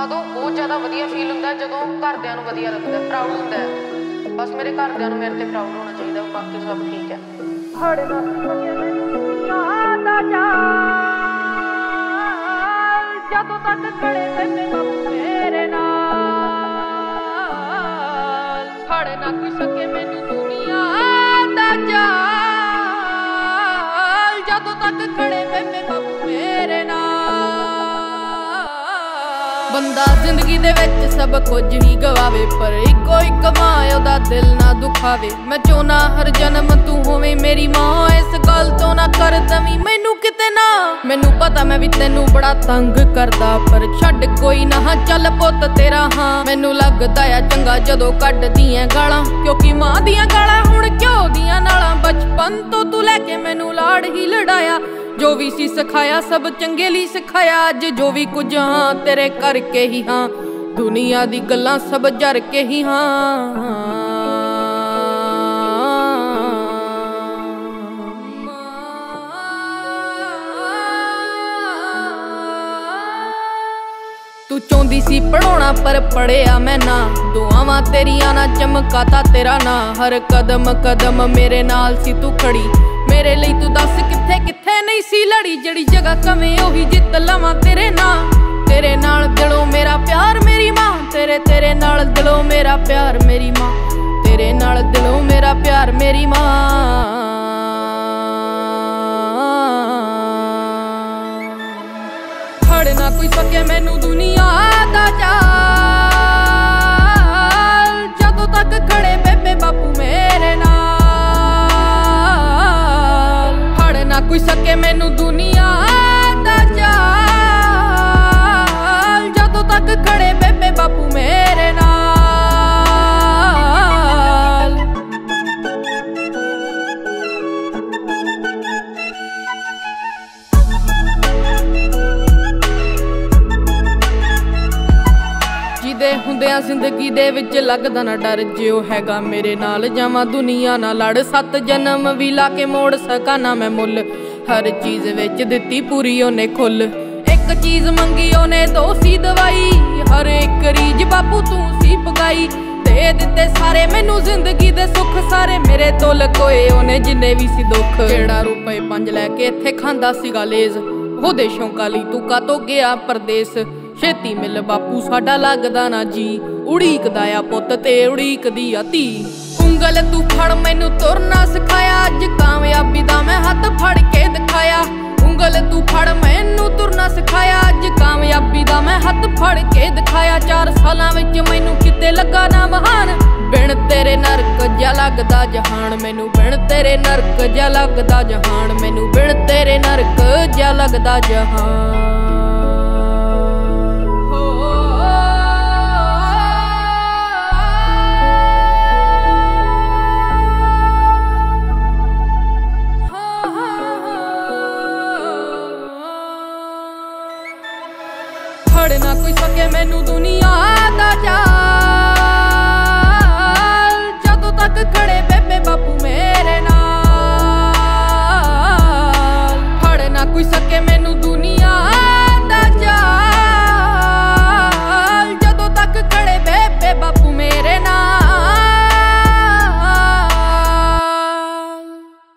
ਉਦੋਂ ਬਹੁਤ ਜ਼ਿਆਦਾ ਵਧੀਆ ਫੀਲ ਹੁੰਦਾ ਜਦੋਂ ਘਰਦਿਆਂ ਨੂੰ ਵਧੀਆ ਲੱਗਦਾ, ਪ੍ਰਾਊਡ ਹੁੰਦਾ ਹੈ। ਬਸ ਮੇਰੇ ਘਰਦਿਆਂ ਨੂੰ ਮੇਰੇ ਤੇ ਪ੍ਰਾਊਡ ਹੋਣਾ ਚਾਹੀਦਾ, ਬਾਕੀ ਸਭ ਠੀਕ ਹੈ। ਜਦੋਂ ਤੱਕ ਖੜੇ ਬੇਬੇ ਬਾਪੂ ਮੇਰੇ ਨਾਲ, ਫੜ ਨਾ ਕੋਈ ਸਕੇ ਮੈਨੂੰ ਦੁਨੀਆ ਦਾ ਜਾਲ। ਜਦੋਂ ਤੱਕ ਖੜੇ ਬੇਬੇ ਬਾਪੂ ਮੇਰੇ ਨਾਲ। ਬੰਦਾ ਜ਼ਿੰਦਗੀ ਦੇ ਵਿੱਚ ਸਭ ਕੁਝ ਹੀ ਗਵਾਵੇ, ਪਰ ਇੱਕੋ ਇੱਕ ਮਾਂ ਉਹਦਾ ਦਿਲ ਨਾ ਦੁਖਾਵੇ। ਮੈਂ ਚਾਹੁੰਦਾ ਹਰ ਜਨਮ ਤੂੰ ਹੋਵੇਂ ਮੇਰੀ ਮਾਂ, ਇਸ ਗੱਲ ਤੋਂ ਨਾ ਕਰ ਦਵੀਂ ਮੈਨੂੰ ਕਿਤੇ ਨਾ। ਮੈਨੂੰ ਪਤਾ ਮੈਂ ਵੀ ਤੈਨੂੰ ਬੜਾ ਤੰਗ ਕਰਦਾ, ਪਰ ਛੱਡ ਕੋਈ ਨਾ, ਚੱਲ ਪੁੱਤ ਤੇਰਾ ਹਾਂ। ਮੈਨੂੰ ਲੱਗਦਾ ਆ ਚੰਗਾ ਜਦੋਂ ਕੱਢਦੀਆਂ ਗਾਲਾਂ, ਕਿਉਂਕਿ ਮਾਂ ਦੀਆਂ ਗਾਲਾਂ ਹੁਣ ਘਿਓ ਦੀਆਂ ਨਾਲਾਂ। ਬਚਪਨ ਤੋਂ ਤੂੰ ਲੈ ਕੇ ਮੈਨੂੰ ਲਾੜ ਹੀ ਲੜਾਇਆ, ਜੋ ਵੀ ਸੀ ਸਿਖਾਇਆ ਸਭ ਚੰਗੇ ਲਈ ਸਿਖਾਇਆ। ਅੱਜ ਜੋ ਵੀ ਕੁਝ ਹਾਂ ਤੇਰੇ ਕਰਕੇ ਹੀ ਹਾਂ, ਦੁਨੀਆ ਦੀ ਗੱਲਾਂ ਸਭ ਜਰ ਕੇ ਹੀ ਹਾਂ। ਤੂੰ ਚਾਹੁੰਦੀ ਸੀ ਪੜਾਉਣਾ ਪਰ ਪੜਿਆ ਮੈਂ ਨਾ, ਦੁਆਵਾਂ ਤੇਰੀਆਂ ਨਾ ਚਮਕਾਤਾ ਤੇਰਾ ਨਾਂ। ਹਰ ਕਦਮ ਕਦਮ ਮੇਰੇ ਨਾਲ ਸੀ ਤੂੰ ਖੜੀ, ਮੇਰੇ ਲਈ ਤੂੰ ਦੱਸ ਕਿੱਥੇ ਕਿੱਥੇ ਨਹੀਂ ਸੀ ਲੜੀ। ਜਿਹੜੀ ਜਗ੍ਹਾ ਕਵੇਂ ਉਹੀ ਜਿੱਤ ਲਵਾਂ ਤੇਰੇ ਨਾਂ। ਤੇਰੇ ਨਾਲ ਦਿਲੋਂ ਮੇਰਾ ਪਿਆਰ ਮੇਰੀ ਮਾਂ, ਤੇਰੇ ਨਾਲ ਦਿਲੋਂ ਮੇਰਾ ਪਿਆਰ ਮੇਰੀ ਮਾਂ, ਤੇਰੇ ਨਾਲ ਦਿਲੋਂ ਮੇਰਾ ਪਿਆਰ ਮੇਰੀ ਮਾਂ। ਫੜ ਨਾ ਕੋਈ ਸਕੇ ਮੈਨੂੰ ਦੁਨੀਆ ਦਾ ਜਾਲ। ਜਦੋਂ ਤੱਕ ਖੜੇ ਬੇਬੇ ਬਾਪੂ ਮੇਰੇ ਨਾਲ, ਫੜ ਨਾ ਕੋਈ ਸਕੇ ਮੈਨੂੰ ਦੁਨੀਆ ਦਾ ਜਾਲ। ਜਦੋਂ ਤੱਕ ਖੜੇ ਬੇਬੇ ਬਾਪੂ ਮੇਰੇ ਨਾਲ। ਜਿਹਦੇ ਹੁੰਦਿਆਂ ਜ਼ਿੰਦਗੀ ਦੇ ਵਿੱਚ ਲੱਗਦਾ ਨਾ ਡਰ, ਜੇ ਉਹ ਹੈਗਾ ਮੇਰੇ ਨਾਲ ਜਾਵਾਂ ਦੁਨੀਆ ਨਾ ਲੜ। 7 ਜਨਮ ਵੀ ਲਾ ਕੇ ਮੋੜ ਸਕਾਂ ਨਾ ਮੈਂ ਮੁੱਲ, ਹਰ ਚੀਜ਼ ਵਿੱਚ ਦਿੱਤੀ ਪੂਰੀ ਉਹਨੇ ਖੁੱਲ। ਇੱਕ ਚੀਜ਼ ਮੰਗੀ ਉਹਨੇ ਦੋ ਸੀ ਦਵਾਈ, ਹਰ ਇੱਕ ਰੀਝ ਬਾਪੂ ਤੂੰ ਸੀ ਪਗਾਈ। ਦੇ ਦਿੱਤੇ ਸਾਰੇ ਮੈਨੂੰ ਜ਼ਿੰਦਗੀ ਦੇ ਸੁੱਖ, ਸਾਰੇ ਮੇਰੇ ਤੋਂ ਲਕੋਏ ਉਹਨੇ ਜਿੰਨੇ ਵੀ ਸੀ ਦੁੱਖ। ਜਿਹੜਾ ਰੁਪਏ 5 ਲੈ ਕੇ ਇੱਥੇ ਖਾਂਦਾ ਸੀਗਾ ਲੇਜ਼, ਉਹਦੇ ਸ਼ੌਂਕਾਂ ਲਈ ਤੂੰ ਕਾਤੋਂ ਗਿਆ ਪਰਦੇਸ। ਛੇਤੀ ਮਿਲ ਬਾਪੂ ਸਾਡਾ ਲੱਗਦਾ ਨਾ ਜੀ, ਉਡੀਕਦਾ ਆ ਪੁੱਤ ਤੇ ਉਡੀਕਦੀ ਆ ਧੀ। ਉਂਗਲ ਤੂੰ ਫੜ ਮੈਨੂੰ ਤੁਰਨਾ ਸਿਖਾਇਆ, ਅੱਜ ਕਾਮਯਾਬੀ ਦਾ ਮੈਂ ਹੱਥ ਫੜ ਕੇ ਦਿਖਾਇਆ। ਉਂਗਲ ਤੂੰ ਫੜ ਮੈਨੂੰ ਤੁਰਨਾ ਸਿਖਾਇਆ, ਅੱਜ ਕਾਮਯਾਬੀ ਦਾ ਮੈਂ ਹੱਥ ਫੜ ਕੇ ਦਿਖਾਇਆ। 4 ਸਾਲਾਂ ਵਿੱਚ ਮੈਨੂੰ ਕਿਤੇ ਲੱਗਾ ਨਾ ਮਹਾਨ, ਬਿਨ ਤੇਰੇ ਨਰਕ ਜਿਹਾ ਲੱਗਦਾ ਜਹਾਨ ਮੈਨੂੰ। ਬਿਨ ਤੇਰੇ ਨਰਕ ਜਿਹਾ ਲੱਗਦਾ ਜਹਾਨ ਮੈਨੂੰ, ਬਿਨ ਤੇਰੇ ਨਰਕ ਜਿਹਾ ਲੱਗਦਾ ਜਹਾਨ। ਫੜ ਨਾ ਕੋਈ ਸਕੇ ਮੈਨੂੰ ਦੁਨੀਆ ਦਾ ਜਾਲ।